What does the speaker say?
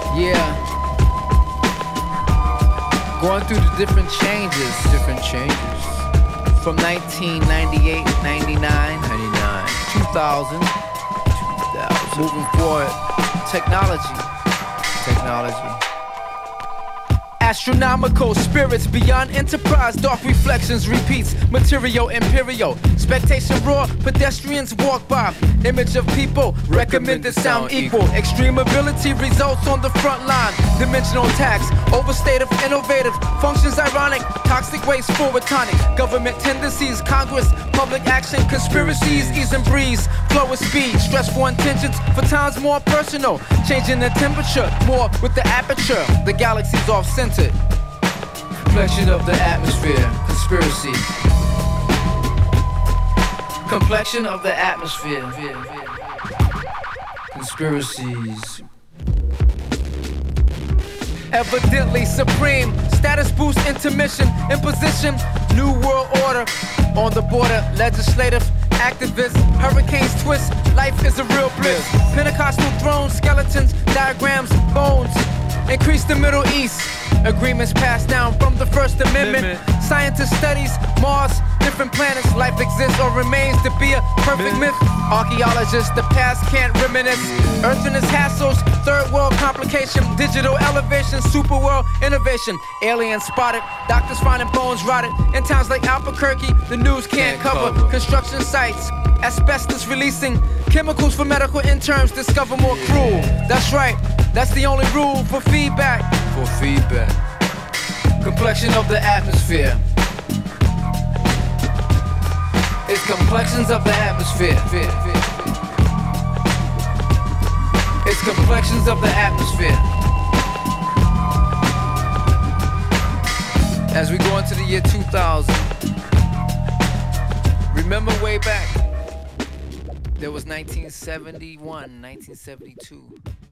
Yeah. Going through the different changes. From 1998, 99, 2000. Moving forward. Technology. Astronomical spirits beyond enterprise, dark reflections repeats, material imperial, spectation raw, pedestrians walk by, image of people, recommended sound equal, extreme ability results on the front line, dimensional tax, overstated innovative, functions ironic, toxic waste forward tonic, government tendencies, Congress, public action, conspiracies, ease and breeze, flow with speed, stressful intentions, for times more personal, changing the temperature, more with the aperture, the galaxy's off center. Complexion of the atmosphere, conspiracy. Complexion of the atmosphere, conspiracies. Evidently supreme, status boost, intermission, imposition, new world order. On the border, legislative, activists, hurricanes twist, life is a real bliss. Pentecostal thrones, skeletons, diagrams, bones. Increase the Middle East. Agreements passed down from the First Amendment. Scientist studies Mars, different planets. Life exists or remains to be a perfect myth. Archaeologists, the past can't reminisce. Earth and its hassles, third world complication. Digital elevation, super world innovation. Aliens spotted, doctors finding bones rotted. In towns like Albuquerque, the news can't cover. Construction sites, asbestos releasing. Chemicals for medical interns discover more cruel. That's right, that's the only rule for feedback. Complexion of the atmosphere. It's complexions of the atmosphere. It's complexions of the atmosphere. As we go into the year 2000, remember way back, there was 1971, 1972.